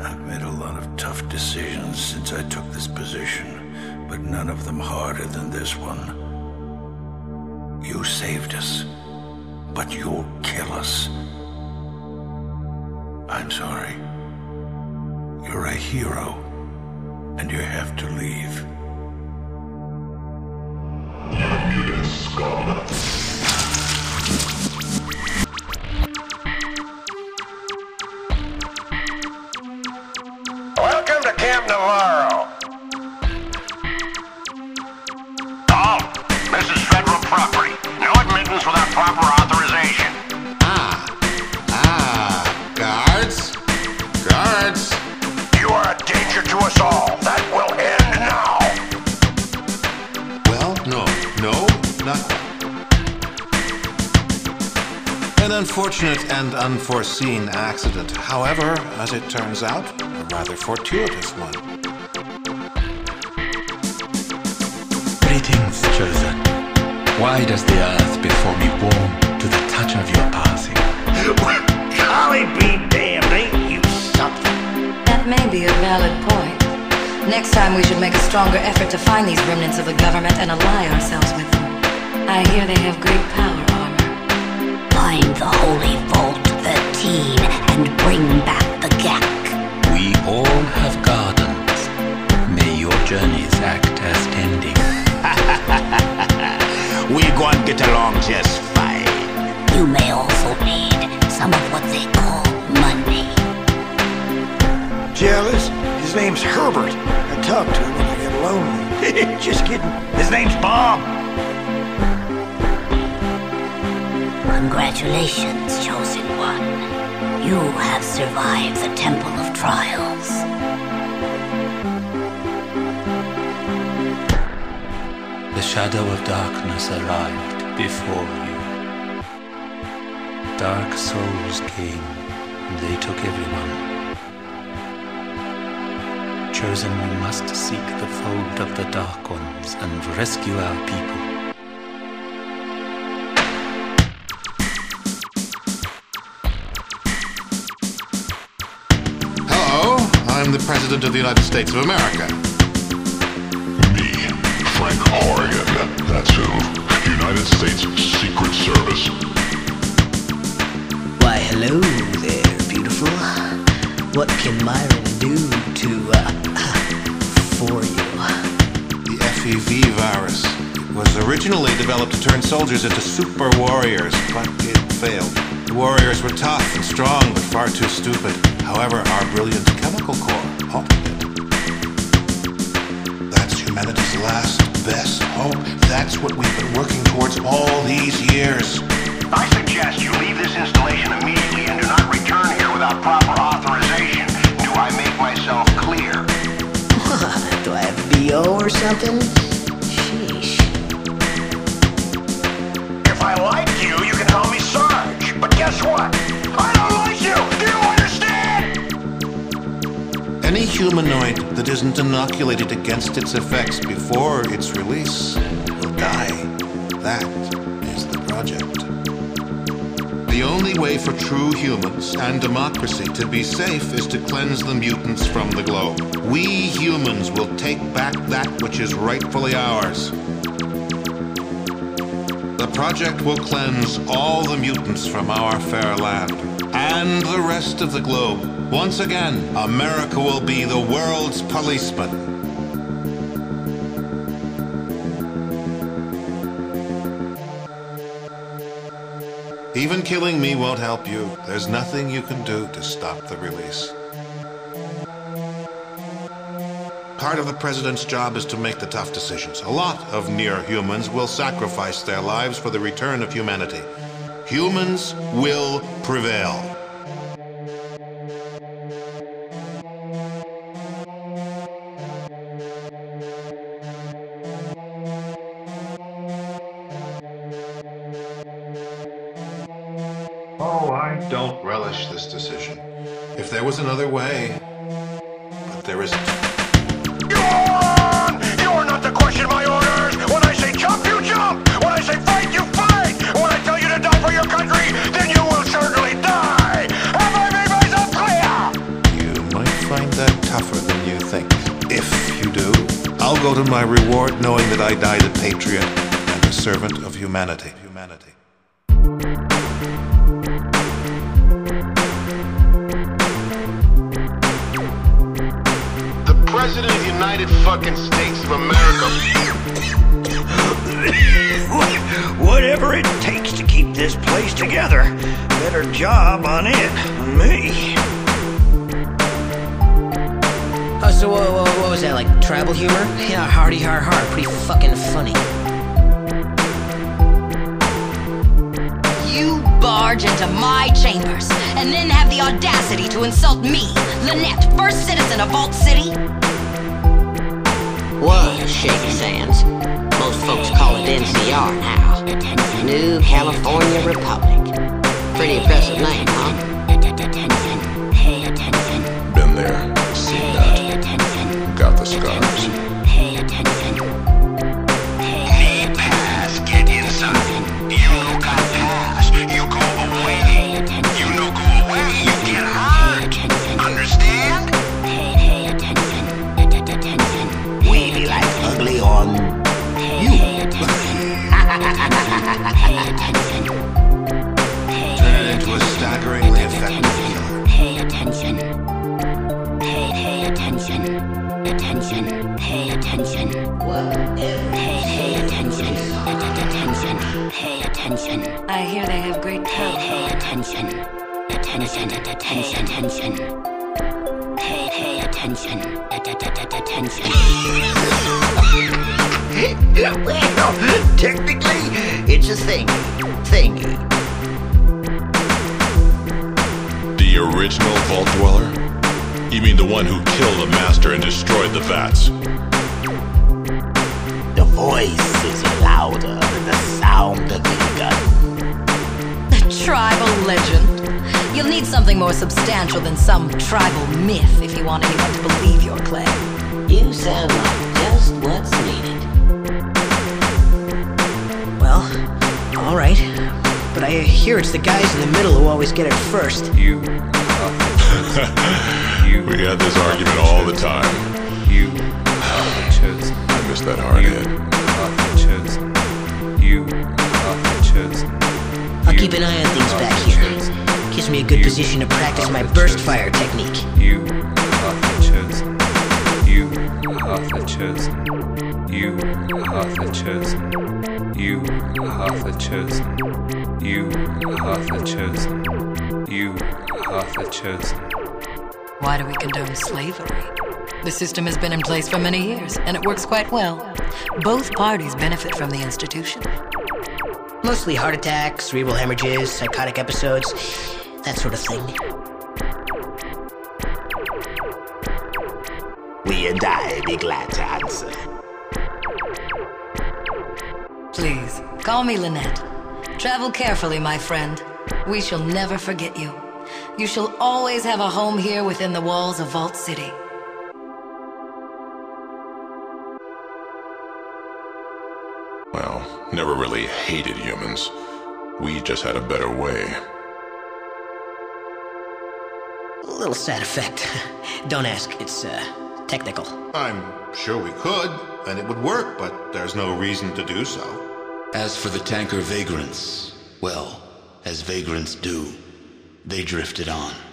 I've made a lot of tough decisions since I took this position, but none of them harder than this one. You saved us, but you'll kill us. I'm sorry. You're a hero, and you have to leave. Welcome to Camp Navarro. Oh, this is federal property. No admittance without proper authorization. Guards? Guards? You are a danger to us all. That will end now. Well, no, not quite. An unfortunate and unforeseen accident. However, as it turns out, a rather fortuitous one. Greetings, chosen. Why does the earth before me warm to the touch of your passing? Golly be damned, ain't you something? That may be a valid point. Next time we should make a stronger effort to find these remnants of the government and ally ourselves with them. I hear they have great power armor. Find the Holy Vault 13 and bring back the Gek. We all have gardens. May your journeys act as tending. We going to get along just fine. You may also need some of what they call money. Jealous? His name's Herbert. I talk to him when I get lonely. Just kidding. His name's Bob. Congratulations, Chosen One. You have survived the Temple of Trials. The shadow of darkness arrived before you. Dark souls came, and they took everyone. Chosen, we must seek the fold of the Dark Ones and rescue our people. Hello, I'm the President of the United States of America. Me, Frank Horrigan, that's who. United States Secret Service. Why, hello there, beautiful. What can Myron do for you? The FEV virus. It was originally developed to turn soldiers into super warriors, but it failed. The warriors were tough and strong, but far too stupid. However, our brilliant chemical core halted it. That's humanity's last, best hope. That's what we've been working towards all these years. I suggest you leave this installation immediately and do not return here without proper authorization. Do I make myself clear? Do I have BO or something? Sheesh. If I like you, you can call me Sarge. But guess what? I don't like you! Do you understand? Any humanoid that isn't inoculated against its effects before its release will die. That is the project. The only way for true humans and democracy to be safe is to cleanse the mutants from the globe. We humans will take back that which is rightfully ours. The project will cleanse all the mutants from our fair land and the rest of the globe. Once again, America will be the world's policeman. Even killing me won't help you. There's nothing you can do to stop the release. Part of the president's job is to make the tough decisions. A lot of near-humans will sacrifice their lives for the return of humanity. Humans will prevail. Oh, I don't relish this decision. If there was another way, but there isn't. You are not to question my orders! When I say jump, you jump! When I say fight, you fight! When I tell you to die for your country, then you will certainly die! Have I made myself clear? You might find go to my reward knowing that I died a patriot and a servant of humanity. The President of the United fucking States of America. Whatever it takes to keep this place together. Better job on it than me. Oh, so what was that, like tribal humor? Yeah, hardy har har, pretty fucking funny. You barge into my chambers and then have the audacity to insult me, Lynette, first citizen of Vault City? Was Shaky Sands. Most folks call it NCR now. New California Republic. Pretty impressive name, huh? Been there, seen that. Got the scars. Need pass, get inside. You no got pass, you go away. You no go away, you get hurt. Understand? We be like ugly on you. Turn it into a staggeringly effective killer. Pay attention. Pay attention. Attention. Pay attention. Pay attention. Attention. Pay attention. I hear they have great power. Pay attention. Attention. Attention. Pay attention. Attention. Well, technically, it's a thingy. The original Vault Dweller? You mean the one who killed the Master and destroyed the vats? The voice is louder than the sound of the gun. A tribal legend. You'll need something more substantial than some tribal myth if you want anyone to believe your claim. You sound like just what's needed. Well, alright. But I hear it's the guys in the middle who always get it first. We had this argument all the time. I missed that hard hit. I'll keep an eye on things back here. Gives me a good position to practice my burst fire technique. You are the chosen. You are the chosen. You are the chosen. You are the chosen. You are the chosen. You are the chosen. Why do we condone slavery? The system has been in place for many years, and it works quite well. Both parties benefit from the institution. Mostly heart attacks, cerebral hemorrhages, psychotic episodes, that sort of thing. We and I be glad to answer. Please, call me Lynette. Travel carefully, my friend. We shall never forget you. You shall always have a home here within the walls of Vault City. Well, never really hated humans. We just had a better way. A little side effect. Don't ask, it's technical. I'm sure we could, and it would work, but there's no reason to do so. As for the tanker vagrants, well, as vagrants do, they drifted on.